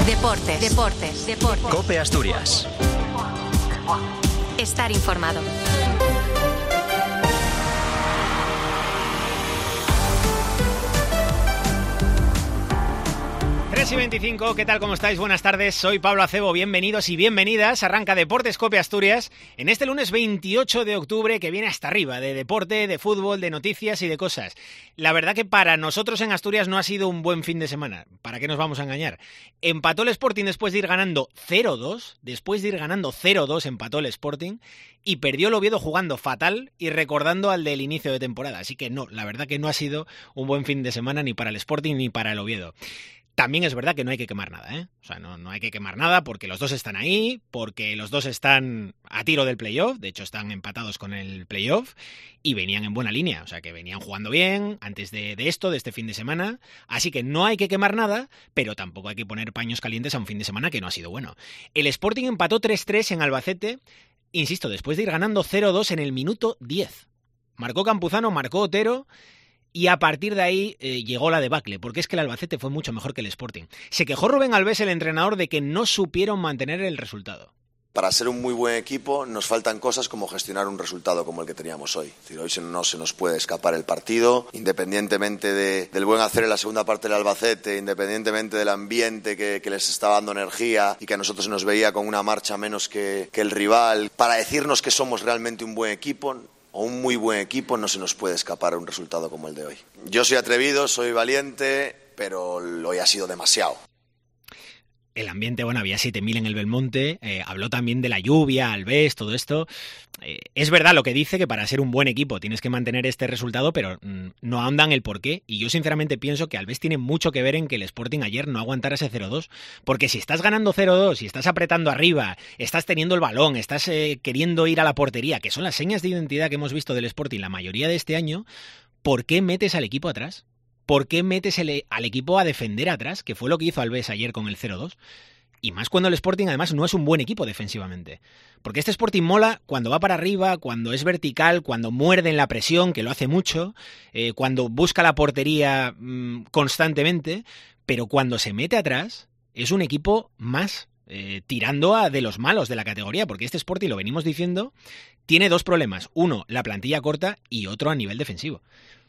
Deportes. COPE Asturias. Estar informado. 3:25, ¿qué tal? ¿Cómo estáis? Buenas tardes, soy Pablo Acebo, bienvenidos y bienvenidas. Arranca Deportes COPE Asturias en este lunes 28 de octubre que viene hasta arriba, de deporte, de fútbol, de noticias y de cosas. La verdad que para nosotros en Asturias no ha sido un buen fin de semana, ¿para qué nos vamos a engañar? Empató el Sporting después de ir ganando 0-2, empató el Sporting y perdió el Oviedo jugando fatal y recordando al del inicio de temporada. Así que no, la verdad que no ha sido un buen fin de semana ni para el Sporting ni para el Oviedo. También es verdad que no hay que quemar nada, ¿eh? O sea, no hay que quemar nada porque los dos están ahí, porque los dos están a tiro del playoff, de hecho están empatados con el playoff y venían en buena línea, o sea que venían jugando bien antes de este fin de semana, así que no hay que quemar nada, pero tampoco hay que poner paños calientes a un fin de semana que no ha sido bueno. El Sporting empató 3-3 en Albacete, insisto, después de ir ganando 0-2 en el minuto 10. Marcó Campuzano, marcó Otero. Y a partir de ahí llegó la debacle, porque es que el Albacete fue mucho mejor que el Sporting. Se quejó Rubén Albés, el entrenador, de que no supieron mantener el resultado. Para ser un muy buen equipo nos faltan cosas como gestionar un resultado como el que teníamos hoy. Hoy no se nos puede escapar el partido, independientemente del buen hacer en la segunda parte del Albacete, independientemente del ambiente que les estaba dando energía y que a nosotros se nos veía con una marcha menos que el rival. Para decirnos que somos realmente un buen equipo o un muy buen equipo, no se nos puede escapar un resultado como el de hoy. Yo soy atrevido, soy valiente, pero hoy ha sido demasiado. El ambiente, bueno, había 7.000 en el Belmonte, habló también de la lluvia, Albés, todo esto. Es verdad lo que dice, que para ser un buen equipo tienes que mantener este resultado, pero no ahondan el porqué. Y yo sinceramente pienso que Albés tiene mucho que ver en que el Sporting ayer no aguantara ese 0-2. Porque si estás ganando 0-2, si estás apretando arriba, estás teniendo el balón, estás queriendo ir a la portería, que son las señas de identidad que hemos visto del Sporting la mayoría de este año, ¿por qué metes al equipo atrás? ¿Por qué metes al equipo a defender atrás? Que fue lo que hizo Albés ayer con el 0-2. Y más cuando el Sporting además no es un buen equipo defensivamente. Porque este Sporting mola cuando va para arriba, cuando es vertical, cuando muerde en la presión, que lo hace mucho, cuando busca la portería constantemente, pero cuando se mete atrás es un equipo más tirando a de los malos de la categoría, porque este Sporting, lo venimos diciendo, tiene dos problemas. Uno, la plantilla corta, y otro a nivel defensivo.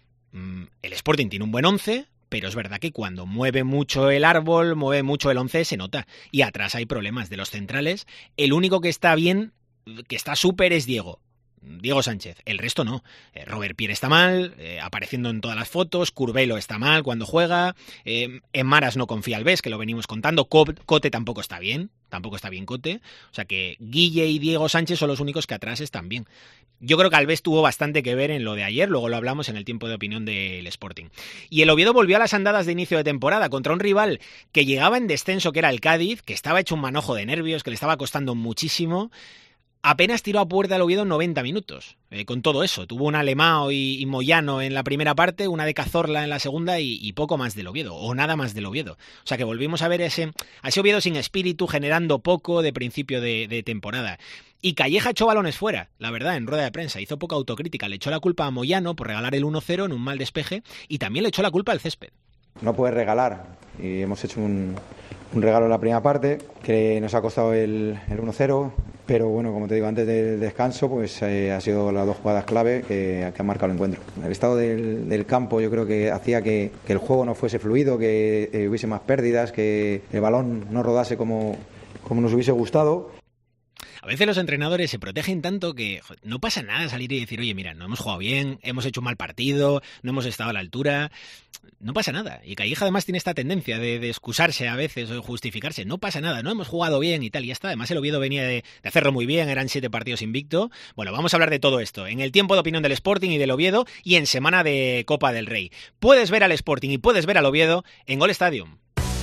El Sporting tiene un buen 11, pero es verdad que cuando mueve mucho el árbol, mueve mucho el 11, se nota. Y atrás hay problemas de los centrales. El único que está bien, que está súper, es Diego Sánchez. El resto no. Robert Pierre está mal, apareciendo en todas las fotos. Curvelo está mal cuando juega. En Maras no confía Albés, que lo venimos contando. Cote tampoco está bien. Cote. O sea que Guille y Diego Sánchez son los únicos que atrás están bien. Yo creo que Albés tuvo bastante que ver en lo de ayer, luego lo hablamos en el tiempo de opinión del Sporting. Y el Oviedo volvió a las andadas de inicio de temporada contra un rival que llegaba en descenso, que era el Cádiz, que estaba hecho un manojo de nervios, que le estaba costando muchísimo. Apenas tiró a puerta el Oviedo en 90 minutos, con todo eso. Tuvo un Alemao y Moyano en la primera parte, una de Cazorla en la segunda y poco más del Oviedo, o nada más del Oviedo. O sea que volvimos a ver a ese Oviedo sin espíritu, generando poco de principio de temporada. Y Calleja echó balones fuera, la verdad, en rueda de prensa. Hizo poca autocrítica, le echó la culpa a Moyano por regalar el 1-0 en un mal despeje y también le echó la culpa al césped. No puedes regalar, y hemos hecho un regalo en la primera parte que nos ha costado el 1-0, pero bueno, como te digo, antes del descanso pues ha sido las dos jugadas clave que han marcado el encuentro. El estado del campo yo creo que hacía que el juego no fuese fluido, que hubiese más pérdidas, que el balón no rodase como nos hubiese gustado. A veces los entrenadores se protegen tanto que no pasa nada salir y decir, oye, mira, no hemos jugado bien, hemos hecho un mal partido, no hemos estado a la altura. No pasa nada. Y Calleja además tiene esta tendencia de excusarse a veces o de justificarse. No pasa nada, no hemos jugado bien y tal, y ya está. Además el Oviedo venía de hacerlo muy bien, eran 7 partidos invicto. Bueno, vamos a hablar de todo esto en el tiempo de opinión del Sporting y del Oviedo y en semana de Copa del Rey. Puedes ver al Sporting y puedes ver al Oviedo en Gol Stadium.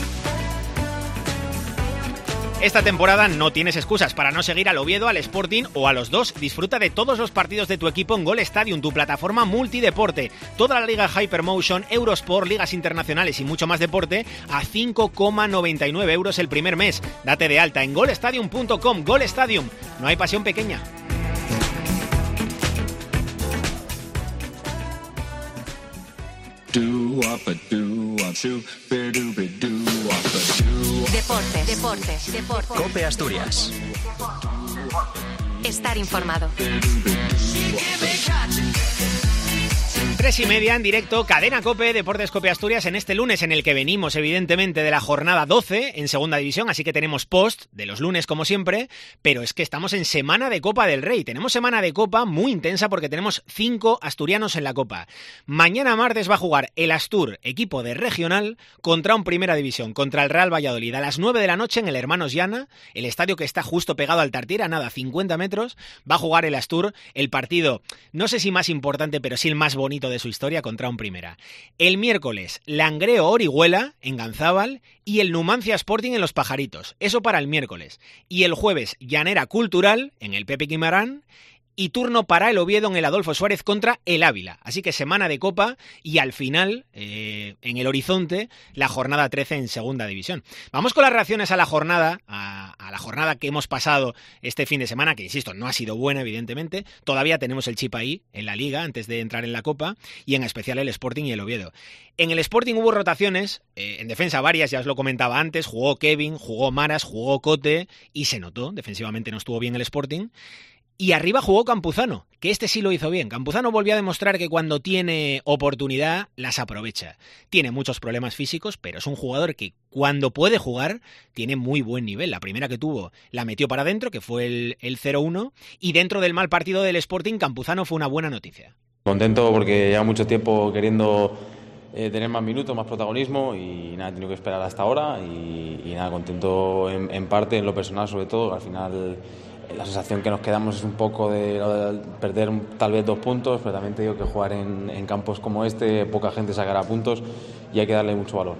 Esta temporada no tienes excusas para no seguir al Oviedo, al Sporting o a los dos. Disfruta de todos los partidos de tu equipo en Gol Stadium, tu plataforma multideporte. Toda la liga Hypermotion, Eurosport, ligas internacionales y mucho más deporte a 5,99 euros el primer mes. Date de alta en golstadium.com. Gol Stadium, no hay pasión pequeña. Deportes. Deportes. COPE Asturias. Estar informado. 3:30 en directo, Cadena COPE, Deportes COPE Asturias, en este lunes en el que venimos evidentemente de la jornada 12 en segunda división, así que tenemos post de los lunes como siempre, pero es que estamos en semana de Copa del Rey. Tenemos semana de Copa muy intensa porque tenemos 5 asturianos en la Copa. Mañana martes va a jugar el Astur, equipo de regional, contra un primera división, contra el Real Valladolid, a las 9 de la noche en el Hermanos Llana, el estadio que está justo pegado al Tartiere, a nada, 50 metros, va a jugar el Astur, el partido, no sé si más importante, pero sí el más bonito de su historia contra un primera. El miércoles, Langreo-Orihuela en Ganzábal y el Numancia Sporting en Los Pajaritos. Eso para el miércoles. Y el jueves, Llanera Cultural en el Pepe Quimarán y turno para el Oviedo en el Adolfo Suárez contra el Ávila. Así que semana de Copa y al final, en el horizonte, la jornada 13 en segunda división. Vamos con las reacciones a la jornada, a la jornada que hemos pasado este fin de semana, que insisto, no ha sido buena evidentemente. Todavía tenemos el chip ahí en la Liga antes de entrar en la Copa y en especial el Sporting y el Oviedo. En el Sporting hubo rotaciones, en defensa varias, ya os lo comentaba antes, jugó Kevin, jugó Maras, jugó Cote y se notó, defensivamente no estuvo bien el Sporting. Y arriba jugó Campuzano, que este sí lo hizo bien. Campuzano volvió a demostrar que cuando tiene oportunidad las aprovecha. Tiene muchos problemas físicos, pero es un jugador que cuando puede jugar tiene muy buen nivel. La primera que tuvo la metió para adentro, que fue el 0-1, y dentro del mal partido del Sporting, Campuzano fue una buena noticia. Contento porque lleva mucho tiempo queriendo tener más minutos, más protagonismo y nada, he tenido que esperar hasta ahora y nada, contento en parte, en lo personal sobre todo. Al final la sensación que nos quedamos es un poco de perder tal vez 2 puntos, pero también te digo que jugar en campos como este, poca gente sacará puntos y hay que darle mucho valor.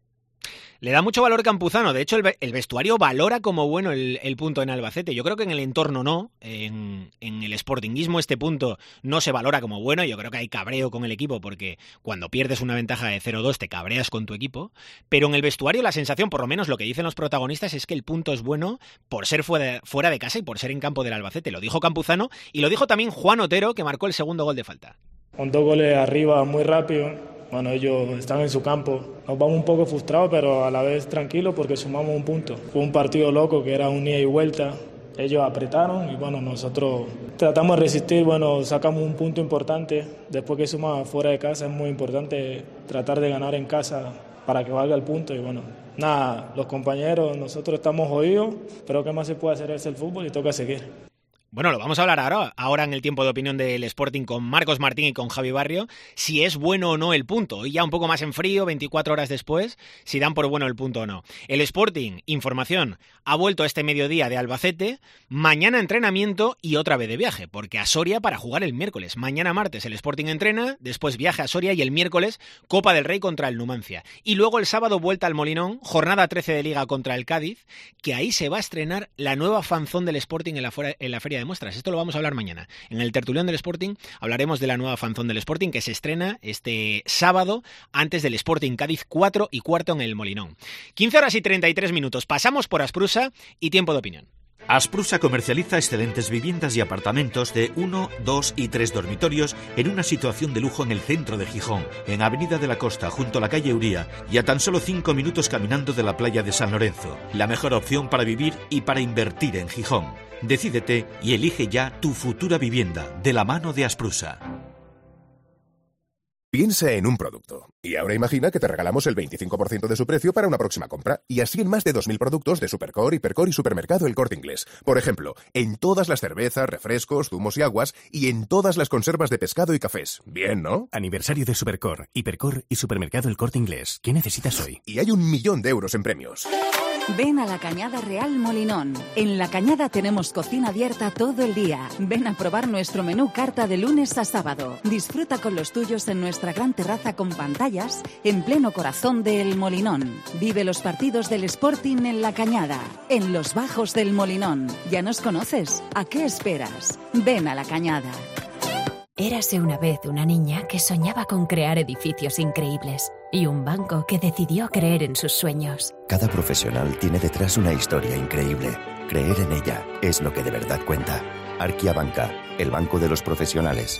Le da mucho valor Campuzano, de hecho el vestuario valora como bueno el punto en Albacete. Yo creo que en el entorno no, en el sportinguismo este punto no se valora como bueno. Yo creo que hay cabreo con el equipo porque cuando pierdes una ventaja de 0-2 te cabreas con tu equipo, pero en el vestuario la sensación, por lo menos lo que dicen los protagonistas, es que el punto es bueno por ser fuera de casa y por ser en campo del Albacete. Lo dijo Campuzano y lo dijo también Juan Otero, que marcó el segundo gol de falta. Con 2 goles arriba muy rápido. Bueno, ellos están en su campo. Nos vamos un poco frustrados, pero a la vez tranquilos porque sumamos un punto. Fue un partido loco que era un ida y vuelta. Ellos apretaron y bueno, nosotros tratamos de resistir. Bueno, sacamos un punto importante. Después que sumamos fuera de casa es muy importante tratar de ganar en casa para que valga el punto. Y bueno, nada, los compañeros, nosotros estamos jodidos, pero ¿qué más se puede hacer? Es el fútbol y toca seguir. Bueno, lo vamos a hablar ahora en el tiempo de opinión del Sporting con Marcos Martín y con Javi Barrio, si es bueno o no el punto. Hoy ya un poco más en frío, 24 horas después, si dan por bueno el punto o no. El Sporting, información, ha vuelto este mediodía de Albacete, mañana entrenamiento y otra vez de viaje, porque a Soria para jugar el miércoles. Mañana martes el Sporting entrena, después viaje a Soria y el miércoles Copa del Rey contra el Numancia. Y luego el sábado vuelta al Molinón, jornada 13 de Liga contra el Cádiz, que ahí se va a estrenar la nueva fanzón del Sporting en la feria de muestras. Esto lo vamos a hablar mañana. En el tertulión del Sporting hablaremos de la nueva fanzón del Sporting que se estrena este sábado antes del Sporting Cádiz 4:15 en el Molinón. 15 horas y 33 minutos. Pasamos por Asprusa y tiempo de opinión. Asprusa comercializa excelentes viviendas y apartamentos de 1, 2 y 3 dormitorios en una situación de lujo en el centro de Gijón, en Avenida de la Costa, junto a la calle Uría, y a tan solo 5 minutos caminando de la playa de San Lorenzo. La mejor opción para vivir y para invertir en Gijón. Decídete y elige ya tu futura vivienda, de la mano de Asprusa. Piensa en un producto. Y ahora imagina que te regalamos el 25% de su precio para una próxima compra. Y así en más de 2.000 productos de Supercore, Hipercore y Supermercado El Corte Inglés. Por ejemplo, en todas las cervezas, refrescos, zumos y aguas. Y en todas las conservas de pescado y cafés. Bien, ¿no? Aniversario de Supercore, Hipercore y Supermercado El Corte Inglés. ¿Qué necesitas hoy? Y hay 1 millón de euros en premios. Ven a La Cañada Real Molinón. En La Cañada tenemos cocina abierta todo el día. Ven a probar nuestro menú carta de lunes a sábado. Disfruta con los tuyos en nuestra gran terraza con pantallas en pleno corazón del Molinón. Vive los partidos del Sporting en La Cañada, en los bajos del Molinón. ¿Ya nos conoces? ¿A qué esperas? Ven a La Cañada. Érase una vez una niña que soñaba con crear edificios increíbles y un banco que decidió creer en sus sueños. Cada profesional tiene detrás una historia increíble. Creer en ella es lo que de verdad cuenta. Arquia Banca, el banco de los profesionales.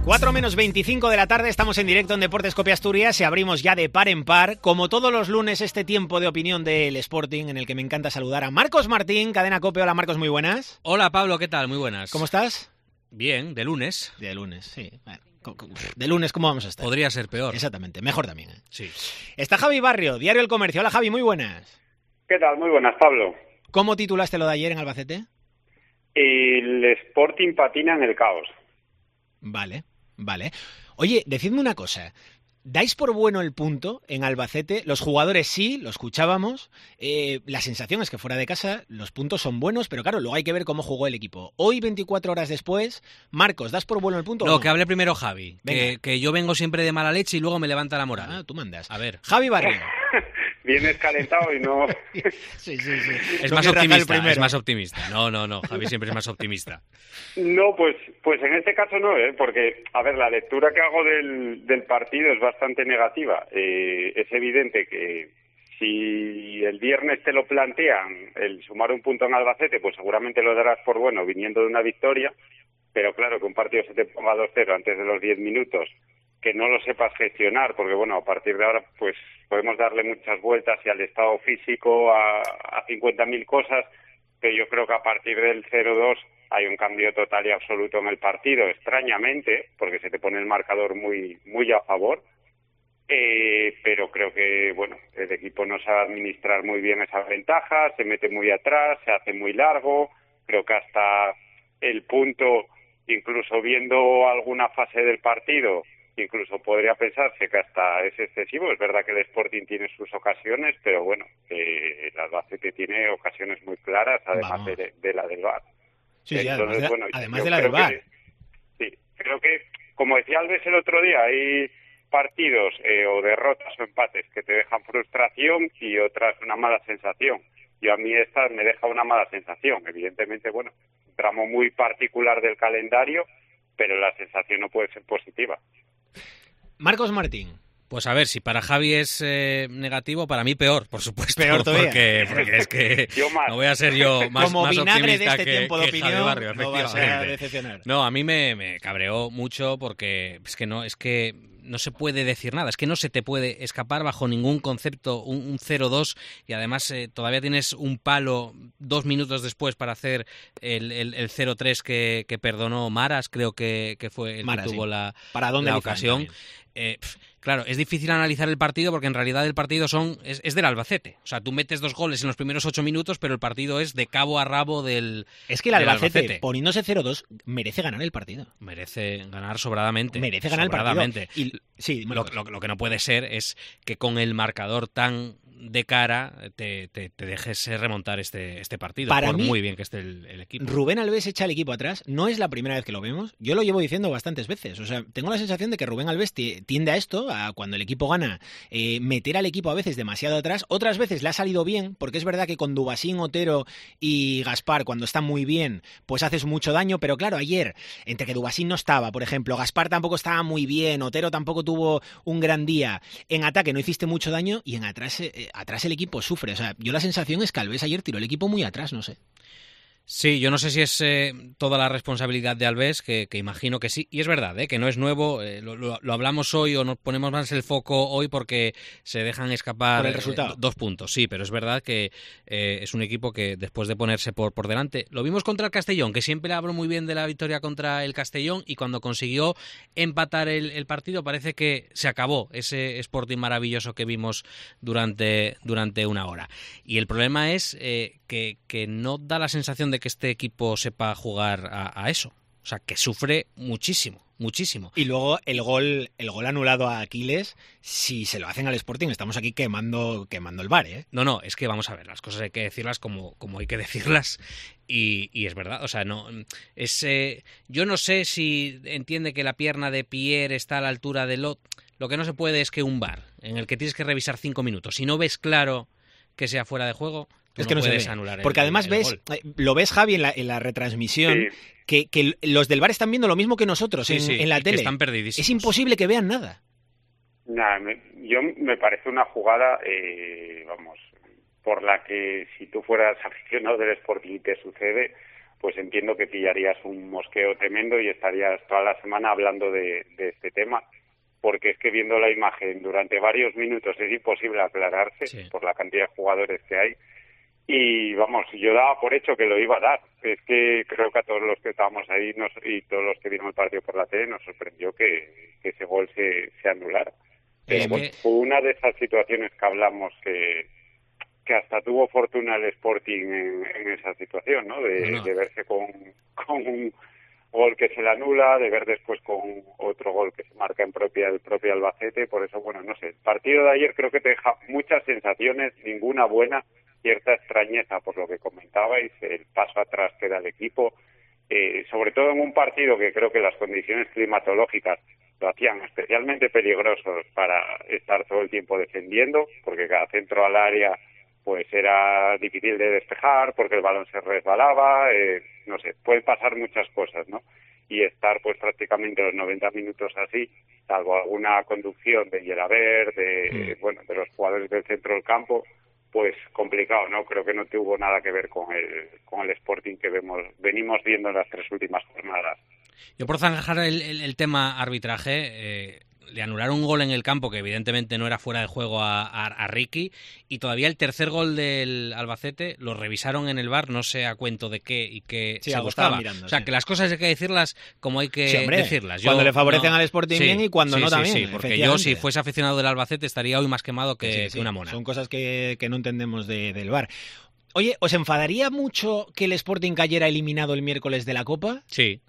4 menos 25 de la tarde, estamos en directo en Deportes Cope Asturias y abrimos ya de par en par, como todos los lunes, este tiempo de opinión del Sporting, en el que me encanta saludar a Marcos Martín, Cadena Cope. Hola Marcos, muy buenas. Hola Pablo, ¿qué tal? Muy buenas. ¿Cómo estás? Bien, de lunes. De lunes, sí. Bueno, de lunes, ¿cómo vamos a estar? Podría ser peor. Exactamente, mejor también. Sí. Está Javi Barrio, Diario El Comercio. Hola Javi, muy buenas. ¿Qué tal? Muy buenas, Pablo. ¿Cómo titulaste lo de ayer en Albacete? El Sporting patina en el caos. Vale. Oye, decidme una cosa. ¿Dais por bueno el punto en Albacete? Los jugadores sí, lo escuchábamos. La sensación es que fuera de casa los puntos son buenos, pero claro, luego hay que ver cómo jugó el equipo. Hoy, 24 horas después, Marcos, ¿das por bueno el punto o no? Que hable primero Javi, que yo vengo siempre de mala leche y luego me levanta la moral. Ah, tú mandas. A ver. Javi Barrio. Vienes calentado y no... Sí. Es más optimista. No, Javi siempre es más optimista. No, pues en este caso no, porque, a ver, la lectura que hago del partido es bastante negativa. Es evidente que si el viernes te lo plantean, el sumar un punto en Albacete, pues seguramente lo darás por bueno viniendo de una victoria, pero claro, que un partido se te ponga 2-0 antes de los 10 minutos, que no lo sepas gestionar, porque bueno, a partir de ahora pues podemos darle muchas vueltas y al estado físico, a 50.000 cosas, pero yo creo que a partir del 0-2 hay un cambio total y absoluto en el partido, extrañamente, porque se te pone el marcador muy a favor, pero creo que bueno, el equipo no sabe administrar muy bien esas ventajas, se mete muy atrás, se hace muy largo, creo que hasta el punto, incluso viendo alguna fase del partido, incluso podría pensarse que hasta es excesivo. Es verdad que el Sporting tiene sus ocasiones, pero bueno, el Albacete tiene ocasiones muy claras, además de la del VAR. Sí, entonces, además de la del VAR. Sí, creo que, como decía Alves el otro día, hay partidos o derrotas o empates que te dejan frustración y otras una mala sensación. Yo a mí esta me deja una mala sensación. Evidentemente, bueno, un tramo muy particular del calendario, pero la sensación no puede ser positiva. Marcos Martín. Pues a ver, si para Javi es negativo, para mí peor, por supuesto. Peor todavía. Porque es que no voy a ser yo más vinagre optimista de este tiempo de opinión, Javi Barrio, no vas a decepcionar. No, a mí me cabreó mucho porque es que no se puede decir nada, es que no se te puede escapar bajo ningún concepto un 0-2 y además todavía tienes un palo 2 minutos después para hacer el 0-3 que perdonó Maras, creo que fue el Maras, que tuvo sí. la ocasión. Claro, es difícil analizar el partido porque en realidad el partido es del Albacete. O sea, tú metes 2 goles en los primeros 8 minutos, pero el partido es de cabo a rabo del Es que el Albacete, poniéndose 0-2, merece ganar el partido. Merece ganar sobradamente. Merece ganar el partido. Y, sí, lo que no puede ser es que con el marcador tan de cara te dejes remontar este partido. Para por mí, muy bien que esté el equipo. Rubén Alves echa el equipo atrás. No es la primera vez que lo vemos. Yo lo llevo diciendo bastantes veces. O sea, tengo la sensación de que Rubén Alves tiende a esto, a cuando el equipo gana, meter al equipo a veces demasiado atrás. Otras veces le ha salido bien, porque es verdad que con Dubasín, Otero y Gaspar, cuando están muy bien, pues haces mucho daño. Pero claro, ayer, entre que Dubasín no estaba, por ejemplo, Gaspar tampoco estaba muy bien, Otero tampoco tuvo un gran día. En ataque no hiciste mucho daño y en atrás el equipo sufre. O sea, yo la sensación es que Alves ayer tiró el equipo muy atrás, no sé. Sí, yo no sé si es toda la responsabilidad de Alves, que imagino que sí. Y es verdad, que no es nuevo. Lo hablamos hoy o nos ponemos más el foco hoy porque se dejan escapar por el resultado. 2 puntos. Sí, pero es verdad que es un equipo que después de ponerse por delante... Lo vimos contra el Castellón, que siempre hablo muy bien de la victoria contra el Castellón y cuando consiguió empatar el partido parece que se acabó ese Sporting maravilloso que vimos durante una hora. Y el problema es que no da la sensación de que este equipo sepa jugar a eso. O sea, que sufre muchísimo. Y luego el gol anulado a Aquiles, si se lo hacen al Sporting, estamos aquí quemando el VAR, ¿eh? No, es que vamos a ver, las cosas hay que decirlas como hay que decirlas y es verdad, o sea, no es yo no sé si entiende que la pierna de Pierre está a la altura de lo que no se puede es que un VAR en el que tienes que revisar 5 minutos, si no ves claro que sea fuera de juego, es que no puedes anular porque además lo ves, Javi, en la retransmisión, sí, que los del VAR están viendo lo mismo que nosotros en la tele. Están perdidísimos. Es imposible que vean nada. Me parece una jugada, por la que si tú fueras aficionado del Sporting y te sucede, pues entiendo que pillarías un mosqueo tremendo y estarías toda la semana hablando de este tema, porque es que viendo la imagen durante varios minutos es imposible aclararse por la cantidad de jugadores que hay. Y vamos, yo daba por hecho que lo iba a dar. Es que creo que a todos los que estábamos ahí y todos los que vieron el partido por la tele nos sorprendió que ese gol se anulara. Pero bueno, fue una de esas situaciones que hablamos que hasta tuvo fortuna el Sporting en esa situación, ¿no? De verse con un gol que se le anula, de ver después con otro gol que se marca en el propio Albacete. Por eso, bueno, no sé, el partido de ayer creo que te deja muchas sensaciones, ninguna buena, cierta extrañeza por lo que comentabais, el paso atrás que da el equipo, sobre todo en un partido que creo que las condiciones climatológicas lo hacían especialmente peligrosos para estar todo el tiempo defendiendo, porque cada centro al área pues era difícil de despejar, porque el balón se resbalaba, no sé, pueden pasar muchas cosas, ¿no? Y estar pues prácticamente los 90 minutos así, salvo alguna conducción de Yelaber, de los jugadores del centro del campo, pues complicado, ¿no? Creo que no tuvo nada que ver con el Sporting que venimos viendo en las 3 últimas jornadas. Yo por zanjar el tema arbitraje, le anularon un gol en el campo que evidentemente no era fuera de juego a Ricky, y todavía el tercer gol del Albacete lo revisaron en el VAR, no sé a cuento de qué y qué se buscaba. Mirando, o sea, que las cosas hay que decirlas como hay que decirlas. Cuando le favorecen al Sporting bien y cuando no también. Sí, porque yo si fuese aficionado del Albacete estaría hoy más quemado que una mona. Son cosas que no entendemos del VAR. Oye, ¿os enfadaría mucho que el Sporting cayera eliminado el miércoles de la Copa? Sí.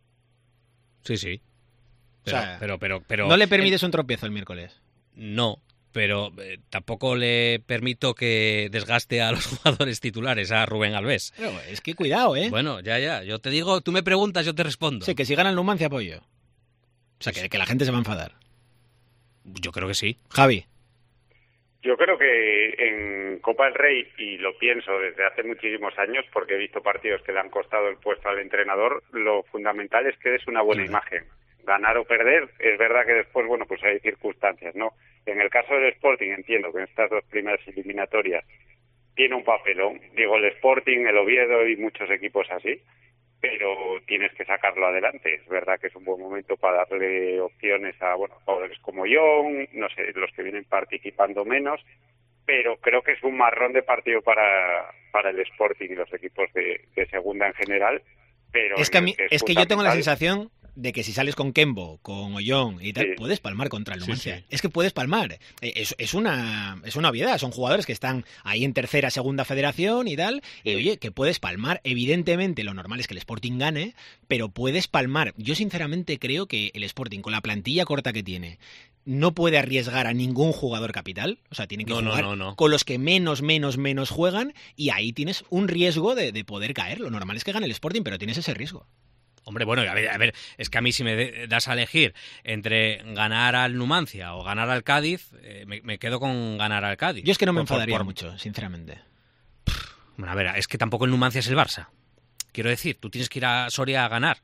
Pero ¿no le permites un tropiezo el miércoles? No, pero tampoco le permito que desgaste a los jugadores titulares, a Rubén Alves. Pero es que cuidado, ¿eh? Bueno, ya. Yo te digo, tú me preguntas, yo te respondo. Sí, que si gana el Numancia apoyo. O sea, que la gente se va a enfadar. Yo creo que sí. Javi. Yo creo que en Copa del Rey, y lo pienso desde hace muchísimos años, porque he visto partidos que le han costado el puesto al entrenador, lo fundamental es que des una buena imagen. Ganar o perder, es verdad que después, bueno, pues hay circunstancias, ¿no? En el caso del Sporting, entiendo que en estas 2 primeras eliminatorias tiene un papelón. Digo, el Sporting, el Oviedo y muchos equipos así, pero tienes que sacarlo adelante. Es verdad que es un buen momento para darle opciones a, jugadores como Young, no sé, los que vienen participando menos, pero creo que es un marrón de partido para el Sporting y los equipos de segunda en general. Pero es que yo tengo la sensación de que si sales con Kembo, con Ollón y tal, puedes palmar contra el Numancia. Es que puedes palmar. Es una obviedad. Son jugadores que están ahí en tercera, segunda federación y tal. Y oye, que puedes palmar. Evidentemente, lo normal es que el Sporting gane, pero puedes palmar. Yo sinceramente creo que el Sporting, con la plantilla corta que tiene, no puede arriesgar a ningún jugador capital. O sea, tiene que jugar con los que menos juegan, y ahí tienes un riesgo de poder caer. Lo normal es que gane el Sporting, pero tienes ese riesgo. Hombre, bueno, a ver, es que a mí si me das a elegir entre ganar al Numancia o ganar al Cádiz, me quedo con ganar al Cádiz. Yo es que no me enfadaría mucho, sinceramente. Bueno, a ver, es que tampoco el Numancia es el Barça. Quiero decir, tú tienes que ir a Soria a ganar.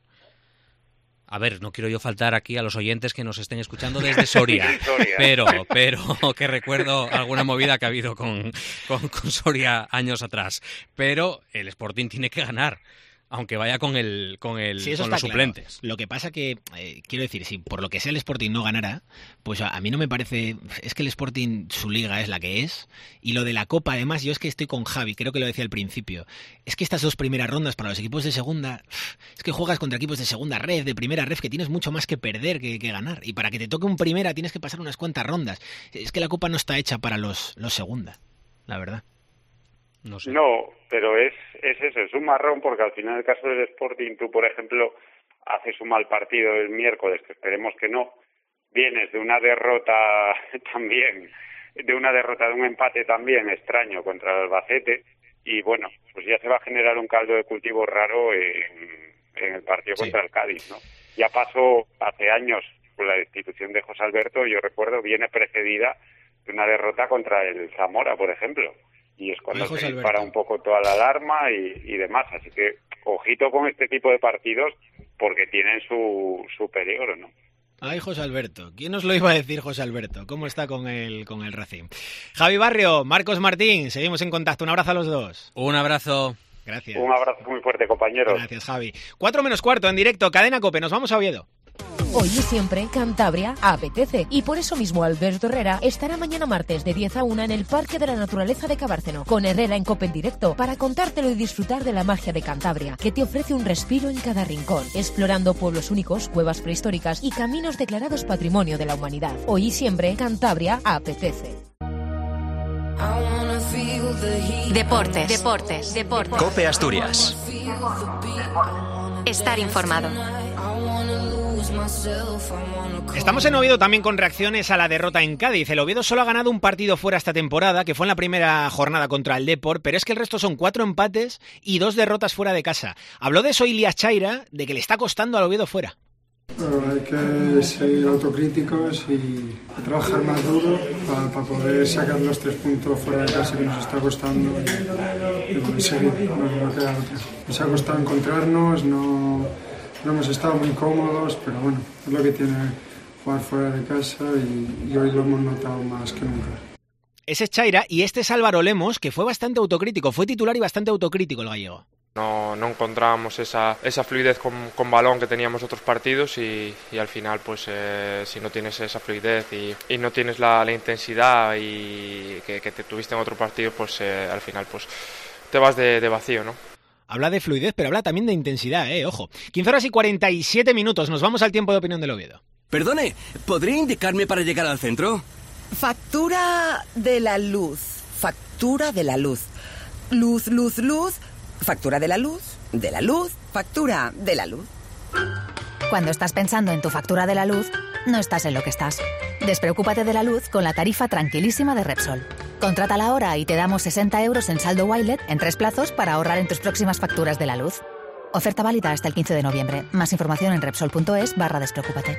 A ver, no quiero yo faltar aquí a los oyentes que nos estén escuchando desde Soria, pero que recuerdo alguna movida que ha habido con Soria años atrás. Pero el Sporting tiene que ganar, aunque vaya con los suplentes. Lo que pasa que, quiero decir, si por lo que sea el Sporting no ganara, pues a mí no me parece... Es que el Sporting, su liga es la que es, y lo de la Copa, además, yo es que estoy con Javi, creo que lo decía al principio, es que estas 2 primeras rondas para los equipos de segunda, es que juegas contra equipos de segunda red, de primera red, que tienes mucho más que perder que ganar, y para que te toque un primera tienes que pasar unas cuantas rondas. Es que la Copa no está hecha para los segunda, la verdad. No sé. No, pero es eso, es un marrón, porque al final, en el caso del Sporting, tú, por ejemplo, haces un mal partido el miércoles, que esperemos que no, vienes de una derrota también, de un empate también extraño contra el Albacete, y bueno, pues ya se va a generar un caldo de cultivo raro en el partido contra el Cádiz, ¿no? Ya pasó hace años con la destitución de José Alberto, yo recuerdo, viene precedida de una derrota contra el Zamora, por ejemplo. Y es cuando se dispara un poco toda la alarma y demás. Así que ojito con este tipo de partidos, porque tienen su peligro, ¿no? Ay, José Alberto. ¿Quién nos lo iba a decir, José Alberto? ¿Cómo está con el Racing? Javi Barrio, Marcos Martín, seguimos en contacto. Un abrazo a los dos. Un abrazo. Gracias. Un abrazo muy fuerte, compañeros. Gracias, Javi. 4:45 en directo, Cadena COPE. Nos vamos a Oviedo. Hoy y siempre, Cantabria apetece. Y por eso mismo Alberto Herrera estará mañana martes de 10 a 1 en el Parque de la Naturaleza de Cabárceno, con Herrera en COPE en directo, para contártelo y disfrutar de la magia de Cantabria, que te ofrece un respiro en cada rincón, explorando pueblos únicos, cuevas prehistóricas y caminos declarados Patrimonio de la Humanidad. Hoy y siempre, Cantabria apetece. Deportes. COPE Asturias. Estar informado. Estamos en Oviedo también con reacciones a la derrota en Cádiz. El Oviedo solo ha ganado un partido fuera esta temporada, que fue en la primera jornada contra el Depor, pero es que el resto son 4 empates y 2 derrotas fuera de casa. Habló de eso Ilias Chaira, de que le está costando al Oviedo fuera. Bueno, hay que ser autocríticos y trabajar más duro para poder sacar los 3 puntos fuera de casa que nos está costando y poder seguir, no queda otra. Nos ha costado encontrarnos, no hemos estado muy cómodos, pero bueno, es lo que tiene jugar fuera de casa y hoy lo hemos notado más que nunca. Ese es Chaira y este es Álvaro Lemos, que fue bastante autocrítico, fue titular y bastante autocrítico el gallego. No encontrábamos esa fluidez con balón que teníamos otros partidos y al final pues si no tienes esa fluidez y no tienes la intensidad y que te tuviste en otro partido, pues al final pues te vas de vacío, ¿no? Habla de fluidez, pero habla también de intensidad, ojo. 15:47, nos vamos al tiempo de opinión del Oviedo. Perdone, ¿podría indicarme para llegar al centro? Factura de la luz. Factura de la luz. Luz. Factura de la luz. De la luz. Factura de la luz. Cuando estás pensando en tu factura de la luz, no estás en lo que estás. Despreocúpate de la luz con la tarifa tranquilísima de Repsol. Contrátala ahora y te damos 60 euros en saldo Wilet en 3 plazos para ahorrar en tus próximas facturas de la luz. Oferta válida hasta el 15 de noviembre. Más información en Repsol.es/despreocúpate.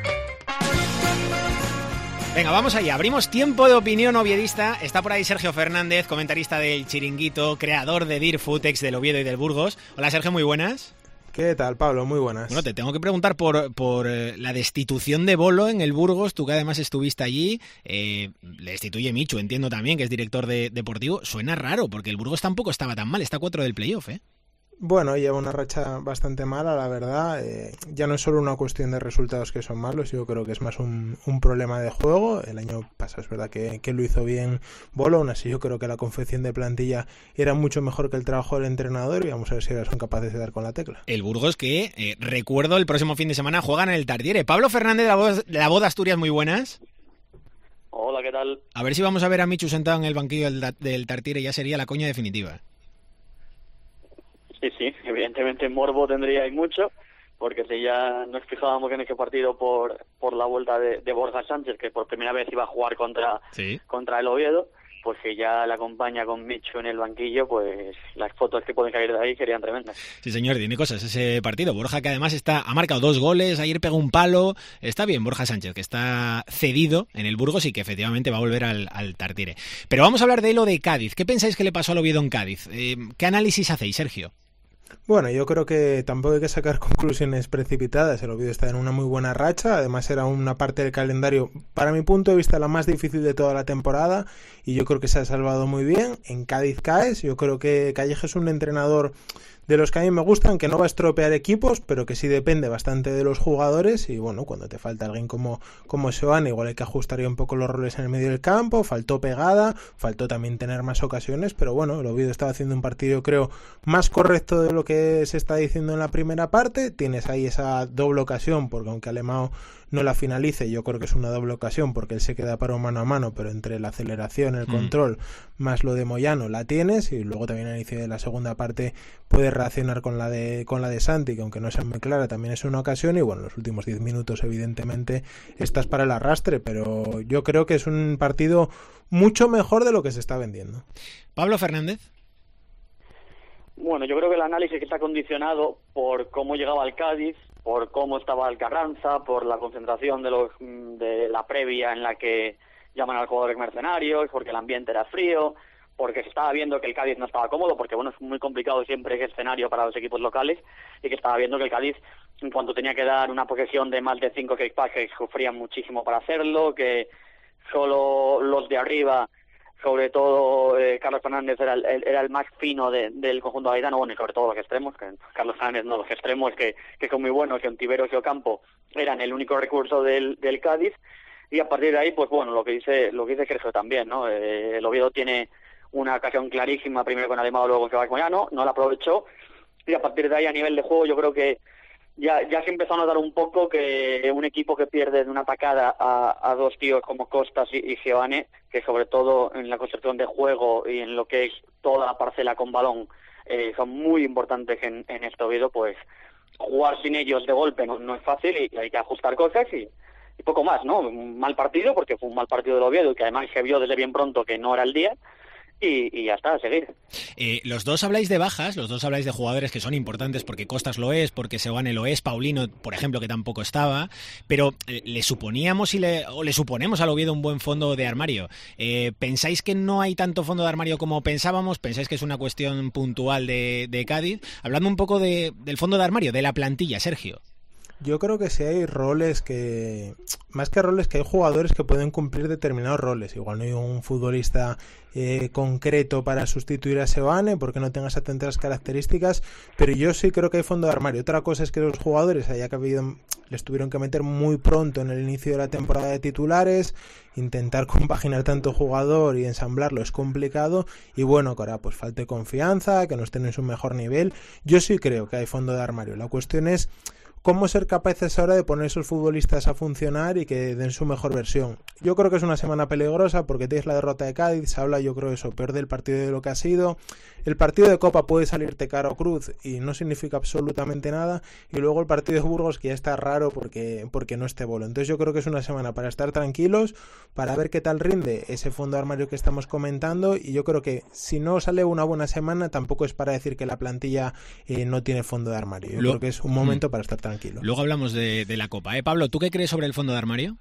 Venga, vamos allá. Abrimos tiempo de opinión oviedista. Está por ahí Sergio Fernández, comentarista del Chiringuito, creador de Deerfoot, ex del Oviedo y del Burgos. Hola, Sergio, muy buenas. ¿Qué tal, Pablo? Muy buenas. Bueno, te tengo que preguntar por la destitución de Bolo en el Burgos. Tú que además estuviste allí, le destituye Michu, entiendo también, que es director deportivo. Suena raro, porque el Burgos tampoco estaba tan mal. Está 4 del playoff, ¿eh? Bueno, lleva una racha bastante mala, la verdad. Ya no es solo una cuestión de resultados que son malos, yo creo que es más un problema de juego. El año pasado es verdad que lo hizo bien Bolo, aún así yo creo que la confección de plantilla era mucho mejor que el trabajo del entrenador y vamos a ver si ahora son capaces de dar con la tecla. El Burgos que, recuerdo, el próximo fin de semana juegan en el Tartiere. Pablo Fernández de la Voz de Asturias, muy buenas. Hola, ¿qué tal? A ver si vamos a ver a Michu sentado en el banquillo del Tartiere, ya sería la coña definitiva. Sí, evidentemente morbo tendría mucho, porque si ya nos fijábamos en ese partido por la vuelta de Borja Sánchez, que por primera vez iba a jugar contra el Oviedo, pues que ya la acompaña con Michu en el banquillo, pues las fotos que pueden salir de ahí serían tremendas. Sí, señor, tiene cosas ese partido. Borja, que además ha marcado 2 goles, ayer pegó un palo. Está bien Borja Sánchez, que está cedido en el Burgos y que efectivamente va a volver al Tartiere. Pero vamos a hablar de lo de Cádiz. ¿Qué pensáis que le pasó al Oviedo en Cádiz? ¿Qué análisis hacéis, Sergio? Bueno, yo creo que tampoco hay que sacar conclusiones precipitadas. El Oviedo está en una muy buena racha. Además era una parte del calendario, para mi punto de vista, la más difícil de toda la temporada y yo creo que se ha salvado muy bien. En Cádiz caes. Yo creo que Calleja es un entrenador de los que a mí me gustan, que no va a estropear equipos, pero que sí depende bastante de los jugadores y bueno, cuando te falta alguien como Seoane, igual hay que ajustar ya un poco los roles en el medio del campo, faltó pegada, faltó también tener más ocasiones, pero bueno, el Oviedo estaba haciendo un partido, creo, más correcto de lo que se está diciendo en la primera parte. Tienes ahí esa doble ocasión, porque aunque Alemão no la finalice, yo creo que es una doble ocasión porque él se queda para un mano a mano, pero entre la aceleración, el control, más lo de Moyano la tienes, y luego también al inicio de la segunda parte puedes reaccionar con la de Santi, que aunque no sea muy clara también es una ocasión, y bueno, los últimos 10 minutos evidentemente estás para el arrastre, pero yo creo que es un partido mucho mejor de lo que se está vendiendo. Pablo Fernández. Bueno, yo creo que el análisis que está condicionado por cómo llegaba el Cádiz, por cómo estaba el Carranza, por la concentración de la previa en la que llaman a los jugadores mercenarios, porque el ambiente era frío, porque se estaba viendo que el Cádiz no estaba cómodo, porque bueno, es muy complicado siempre ese escenario para los equipos locales, y que estaba viendo que el Cádiz, en cuanto tenía que dar una posesión de más de 5 kickbacks, sufrían muchísimo para hacerlo, que solo los de arriba sobre todo Carlos Fernández era el más fino del conjunto gaditano, bueno, y sobre todo los extremos, que Carlos Fernández no, los extremos que son muy buenos, que Ontiveros y Ocampo eran el único recurso del Cádiz, y a partir de ahí, pues bueno, lo que dice Sergio también, ¿no? El Oviedo tiene una ocasión clarísima, primero con Alemão, luego con Sebas Moyano, no la aprovechó, y a partir de ahí, a nivel de juego, yo creo que ya se empezó a notar un poco que un equipo que pierde de una atacada a dos tíos como Costas y Giovane, que sobre todo en la construcción de juego y en lo que es toda la parcela con balón son muy importantes en este Oviedo, pues jugar sin ellos de golpe no es fácil y hay que ajustar cosas y poco más, ¿no? Un mal partido, porque fue un mal partido del Oviedo y que además se vio desde bien pronto que no era el día. Y ya está, a seguir. Los dos habláis de bajas, los dos habláis de jugadores que son importantes porque Costas lo es, porque Seoane lo es, Paulino, por ejemplo, que tampoco estaba, pero le suponíamos le suponemos al Oviedo un buen fondo de armario. ¿Pensáis que no hay tanto fondo de armario como pensábamos? ¿Pensáis que es una cuestión puntual de Cádiz? Hablando un poco del fondo de armario, de la plantilla, Sergio. Yo creo que sí hay roles que, más que roles, que hay jugadores que pueden cumplir determinados roles. Igual no hay un futbolista concreto para sustituir a Seoane porque no tenga esas tantas características, pero yo sí creo que hay fondo de armario. Otra cosa es que los jugadores les tuvieron que meter muy pronto en el inicio de la temporada de titulares, intentar compaginar tanto jugador y ensamblarlo es complicado, y bueno, que ahora pues falte confianza, que no estén en su mejor nivel. Yo sí creo que hay fondo de armario. La cuestión es cómo ser capaces ahora de poner esos futbolistas a funcionar y que den su mejor versión. Yo creo que es una semana peligrosa porque tienes la derrota de Cádiz, se habla, yo creo, eso, peor del partido de lo que ha sido. El partido de Copa puede salirte caro o cruz y no significa absolutamente nada, y luego el partido de Burgos, que ya está raro porque no esté Bolo. Entonces yo creo que es una semana para estar tranquilos, para ver qué tal rinde ese fondo de armario que estamos comentando, y yo creo que si no sale una buena semana tampoco es para decir que la plantilla no tiene fondo de armario. Yo creo que es un momento para estar tranquilo. Luego hablamos de la Copa. Pablo, ¿tú qué crees sobre el fondo de armario?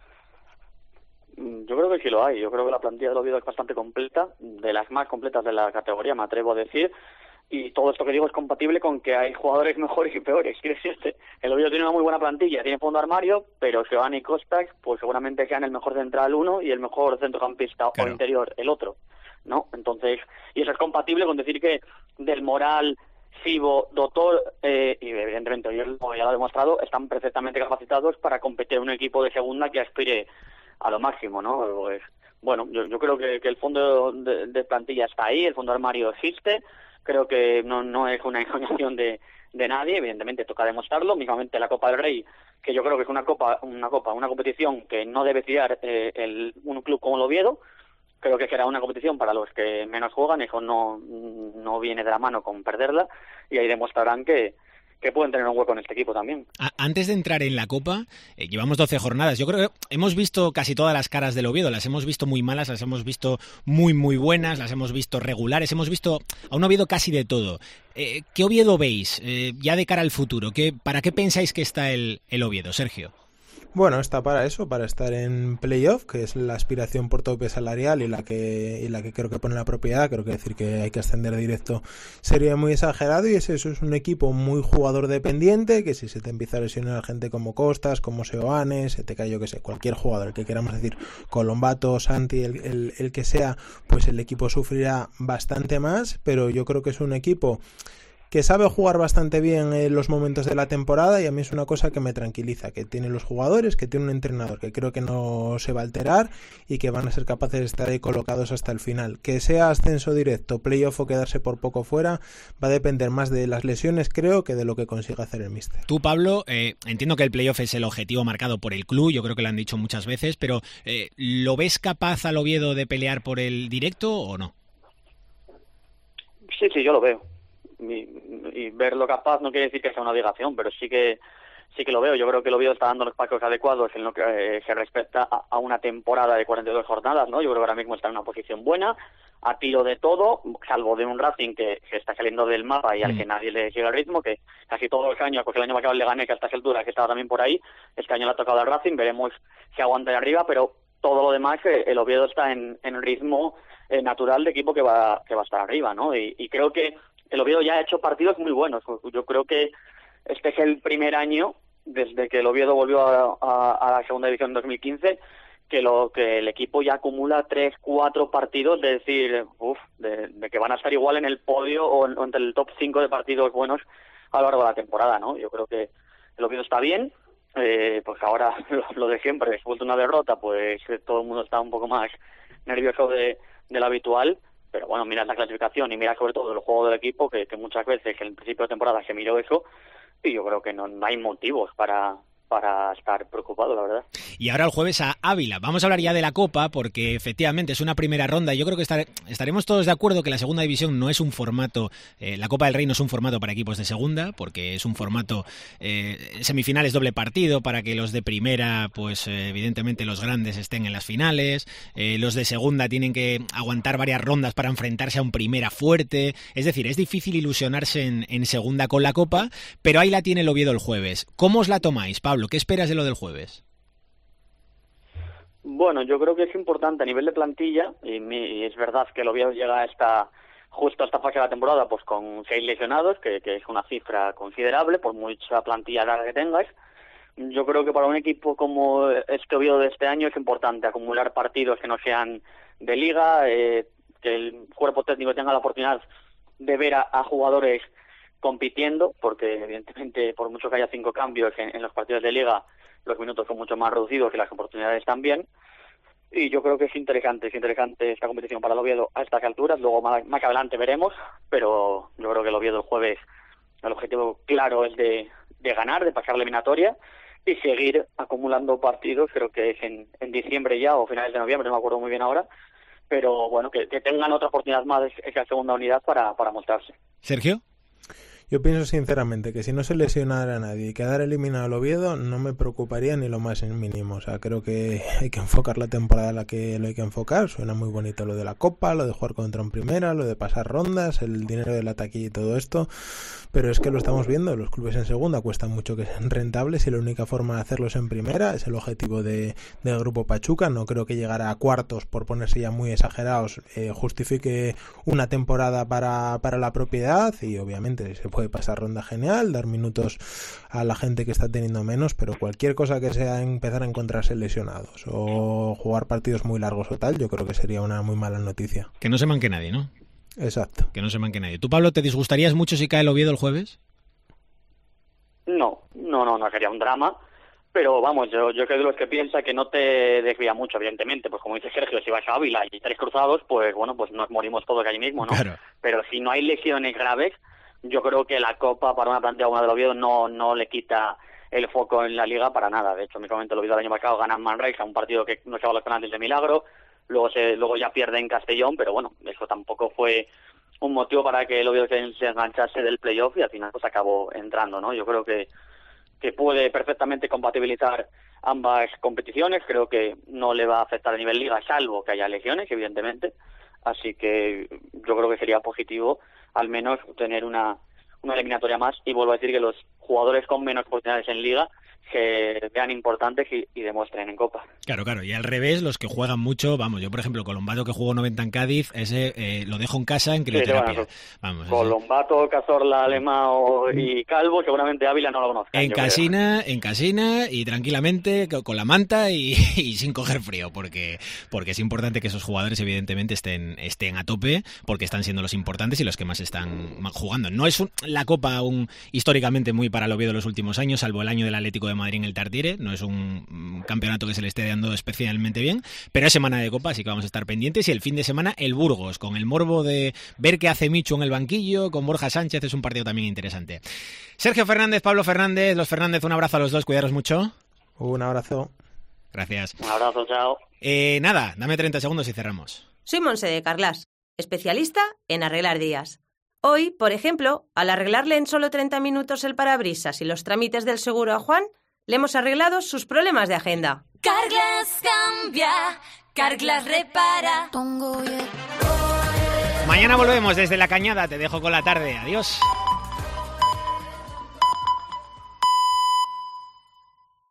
Yo creo que sí lo hay. Yo creo que la plantilla del Oviedo es bastante completa, de las más completas de la categoría, me atrevo a decir. Y todo esto que digo es compatible con que hay jugadores mejores y peores. Quiere decir, el Oviedo tiene una muy buena plantilla, tiene fondo de armario, pero Giovane y Costas pues seguramente sean el mejor central uno y el mejor centrocampista o interior el otro, ¿no? Entonces, y eso es compatible con decir que del Moral, Fibo, Doctor y evidentemente hoy ya lo ha demostrado, están perfectamente capacitados para competir en un equipo de segunda que aspire a lo máximo, ¿no? Pues, bueno, yo creo que el fondo de plantilla está ahí, el fondo de armario existe. Creo que no es una ensoñación de nadie, evidentemente toca demostrarlo. Mismamente la Copa del Rey, que yo creo que es una competición que no debe tirar un club como el Oviedo. Creo que será una competición para los que menos juegan, eso no viene de la mano con perderla, y ahí demostrarán que pueden tener un hueco en este equipo también. Antes de entrar en la Copa, llevamos 12 jornadas. Yo creo que hemos visto casi todas las caras del Oviedo. Las hemos visto muy malas, las hemos visto muy, muy buenas, las hemos visto regulares. Hemos visto a un Oviedo casi de todo. ¿Qué Oviedo veis ya de cara al futuro? ¿Para qué pensáis que está el Oviedo, Sergio? Bueno, está para eso, para estar en playoff, que es la aspiración por tope salarial y la que creo que pone la propiedad. Creo que decir que hay que ascender directo sería muy exagerado, y eso es un equipo muy jugador dependiente, que si se te empieza a lesionar gente como Costas, como Seoane, se te cae, yo que sé, cualquier jugador, el que queramos decir, Colombato, Santi, el que sea, pues el equipo sufrirá bastante más, pero yo creo que es un equipo que sabe jugar bastante bien en los momentos de la temporada, y a mí es una cosa que me tranquiliza, que tiene los jugadores, que tiene un entrenador que creo que no se va a alterar y que van a ser capaces de estar ahí colocados hasta el final. Que sea ascenso directo, playoff o quedarse por poco fuera, va a depender más de las lesiones, creo, que de lo que consiga hacer el míster. Tú, Pablo, entiendo que el playoff es el objetivo marcado por el club, yo creo que lo han dicho muchas veces, pero ¿lo ves capaz al Oviedo de pelear por el directo o no? Sí, yo lo veo. Y verlo capaz no quiere decir que sea una obligación, pero sí que lo veo. Yo creo que el Oviedo está dando los pasos adecuados en lo que se respecta a una temporada de 42 jornadas, ¿no? Yo creo que ahora mismo está en una posición buena, a tiro de todo, salvo de un Racing que está saliendo del mapa y al que nadie le sigue el ritmo, que casi todos los años, pues el año pasado le gané, que a estas alturas que estaba también por ahí, este año le ha tocado al Racing, veremos si aguanta de arriba, pero todo lo demás, el Oviedo está en ritmo natural de equipo que va a estar arriba, ¿no? Y creo que el Oviedo ya ha hecho partidos muy buenos. Yo creo que este es el primer año, desde que el Oviedo volvió a la segunda división en 2015, que el equipo ya acumula 3-4 partidos de decir, de que van a estar igual en el podio o entre el top 5 de partidos buenos a lo largo de la temporada, ¿no? Yo creo que el Oviedo está bien, pues ahora lo de siempre, después de una derrota, pues todo el mundo está un poco más nervioso de lo habitual, pero bueno, mira la clasificación y mira sobre todo el juego del equipo, que muchas veces en el principio de temporada se miró eso, y yo creo que no hay motivos para estar preocupado, la verdad. Y ahora el jueves a Ávila. Vamos a hablar ya de la Copa, porque efectivamente es una primera ronda. Yo creo que estaremos todos de acuerdo que la segunda división no es un formato, la Copa del Rey no es un formato para equipos de segunda, porque es un formato semifinales doble partido, para que los de primera, pues evidentemente los grandes estén en las finales, los de segunda tienen que aguantar varias rondas para enfrentarse a un primera fuerte. Es decir, es difícil ilusionarse en segunda con la Copa, pero ahí la tiene el Oviedo el jueves. ¿Cómo os la tomáis, Pablo? ¿Qué esperas de lo del jueves? Bueno, yo creo que es importante a nivel de plantilla, y es verdad que el Oviedo llega justo a esta fase de la temporada pues con 6 lesionados, que es una cifra considerable por mucha plantilla larga que tengas. Yo creo que para un equipo como este Oviedo de este año es importante acumular partidos que no sean de liga, que el cuerpo técnico tenga la oportunidad de ver a jugadores compitiendo, porque evidentemente por mucho que haya 5 cambios en los partidos de liga, los minutos son mucho más reducidos y las oportunidades también, y yo creo que es interesante esta competición para el Oviedo a estas alturas. Luego más adelante veremos, pero yo creo que el Oviedo el jueves, el objetivo claro es de ganar, de pasar la eliminatoria y seguir acumulando partidos. Creo que es en diciembre ya o finales de noviembre, no me acuerdo muy bien ahora, pero bueno, que tengan otra oportunidad más esa segunda unidad para mostrarse. Sergio. Yo pienso sinceramente que si no se lesionara a nadie y quedara eliminado el Oviedo, no me preocuparía ni lo más mínimo. O sea, creo que hay que enfocar la temporada a la que lo hay que enfocar. Suena muy bonito lo de la Copa, lo de jugar contra un primera, lo de pasar rondas, el dinero de la taquilla y todo esto. Pero es que lo estamos viendo, los clubes en segunda cuestan mucho que sean rentables y la única forma de hacerlos en primera es el objetivo del Grupo Pachuca. No creo que llegar a cuartos, por ponerse ya muy exagerados, justifique una temporada para la propiedad, y obviamente se puede pasar ronda genial, dar minutos a la gente que está teniendo menos, pero cualquier cosa que sea empezar a encontrarse lesionados o jugar partidos muy largos o tal, yo creo que sería una muy mala noticia. Que no se manque nadie, ¿no? Exacto. Que no se manque nadie. ¿Tú, Pablo, te disgustarías mucho si cae el Oviedo el jueves? No sería un drama, pero vamos, yo creo de los que piensa que no te desvía mucho, evidentemente, pues como dice Sergio, si vas a Ávila y 3 cruzados, pues bueno, pues nos morimos todos allí mismo, ¿no? Claro. Pero si no hay lesiones graves, yo creo que la Copa para una plantilla como la del Oviedo no le quita el foco en la Liga para nada. De hecho, mismamente el Oviedo el año pasado gana en Manresa, un partido que no se va a los penaltis de milagro, luego ya pierde en Castellón, pero bueno, eso tampoco fue un motivo para que el Oviedo se enganchase del playoff y al final pues acabó entrando, ¿no? Yo creo que puede perfectamente compatibilizar ambas competiciones. Creo que no le va a afectar a nivel Liga, salvo que haya lesiones, evidentemente. Así que yo creo que sería positivo al menos tener una eliminatoria más, y vuelvo a decir que los jugadores con menos oportunidades en Liga se vean importantes y demuestren en Copa. Claro, y al revés, los que juegan mucho, vamos, yo por ejemplo, Colombato, que jugó 90 en Cádiz, ese lo dejo en casa en crioterapia. Sí, vamos, Colombato, Cazorla, Alemao y Calvo, seguramente Ávila no lo conozcan. En casina y tranquilamente, con la manta y sin coger frío, porque es importante que esos jugadores evidentemente estén a tope, porque están siendo los importantes y los que más están jugando. No es la Copa históricamente muy para el Oviedo los últimos años, salvo el año del Atlético de Madrid en el Tartiere, no es un campeonato que se le esté dando especialmente bien, pero es semana de Copa, así que vamos a estar pendientes, y el fin de semana el Burgos, con el morbo de ver qué hace Michu en el banquillo, con Borja Sánchez, es un partido también interesante. Sergio Fernández, Pablo Fernández, los Fernández, un abrazo a los dos, cuidaros mucho. Un abrazo. Gracias. Un abrazo, chao. Nada, dame 30 segundos y cerramos. Soy Monse de Carglass, especialista en arreglar días. Hoy, por ejemplo, al arreglarle en solo 30 minutos el parabrisas y los trámites del seguro a Juan, le hemos arreglado sus problemas de agenda. Carglass cambia, Carglass repara. Mañana volvemos desde La Cañada, te dejo con la tarde. Adiós.